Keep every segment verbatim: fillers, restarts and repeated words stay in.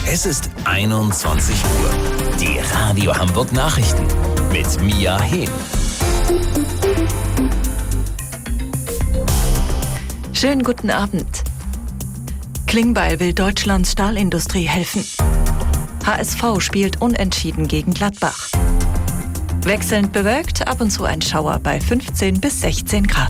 Es ist einundzwanzig Uhr. Die Radio Hamburg Nachrichten mit Mia Hehn. Schönen guten Abend. Klingbeil will Deutschlands Stahlindustrie helfen. H S V spielt unentschieden gegen Gladbach. Wechselnd bewölkt, ab und zu ein Schauer bei fünfzehn bis sechzehn Grad.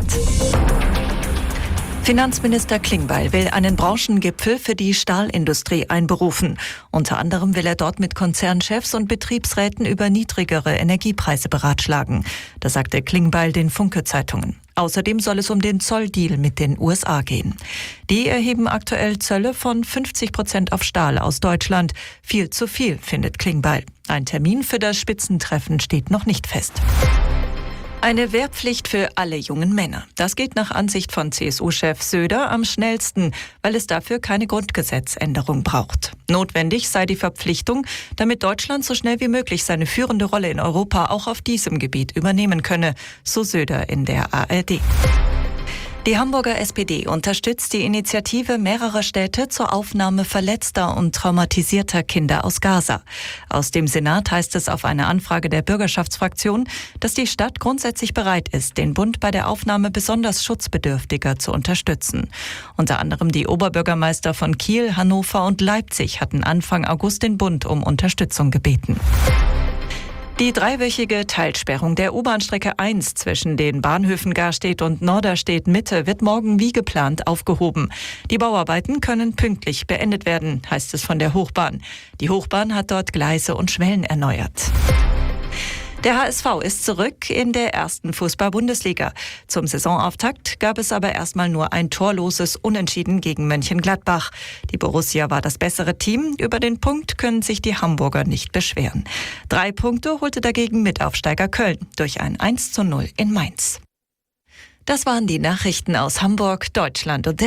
Finanzminister Klingbeil will einen Branchengipfel für die Stahlindustrie einberufen. Unter anderem will er dort mit Konzernchefs und Betriebsräten über niedrigere Energiepreise beratschlagen. Das sagte Klingbeil den Funke-Zeitungen. Außerdem soll es um den Zolldeal mit den U S A gehen. Die erheben aktuell Zölle von fünfzig Prozent auf Stahl aus Deutschland. Viel zu viel, findet Klingbeil. Ein Termin für das Spitzentreffen steht noch nicht fest. Eine Wehrpflicht für alle jungen Männer. Das geht nach Ansicht von C S U-Chef Söder am schnellsten, weil es dafür keine Grundgesetzänderung braucht. Notwendig sei die Verpflichtung, damit Deutschland so schnell wie möglich seine führende Rolle in Europa auch auf diesem Gebiet übernehmen könne, so Söder in der A R D. Die Hamburger S P D unterstützt die Initiative mehrerer Städte zur Aufnahme verletzter und traumatisierter Kinder aus Gaza. Aus dem Senat heißt es auf eine Anfrage der Bürgerschaftsfraktion, dass die Stadt grundsätzlich bereit ist, den Bund bei der Aufnahme besonders Schutzbedürftiger zu unterstützen. Unter anderem die Oberbürgermeister von Kiel, Hannover und Leipzig hatten Anfang August den Bund um Unterstützung gebeten. Die dreiwöchige Teilsperrung der U-Bahn-Strecke eins zwischen den Bahnhöfen Garstedt und Norderstedt Mitte wird morgen wie geplant aufgehoben. Die Bauarbeiten können pünktlich beendet werden, heißt es von der Hochbahn. Die Hochbahn hat dort Gleise und Schwellen erneuert. Der H S V ist zurück in der ersten Fußball-Bundesliga. Zum Saisonauftakt gab es aber erstmal nur ein torloses Unentschieden gegen Mönchengladbach. Die Borussia war das bessere Team. Über den Punkt können sich die Hamburger nicht beschweren. Drei Punkte holte dagegen Mitaufsteiger Köln durch ein eins zu null in Mainz. Das waren die Nachrichten aus Hamburg, Deutschland und der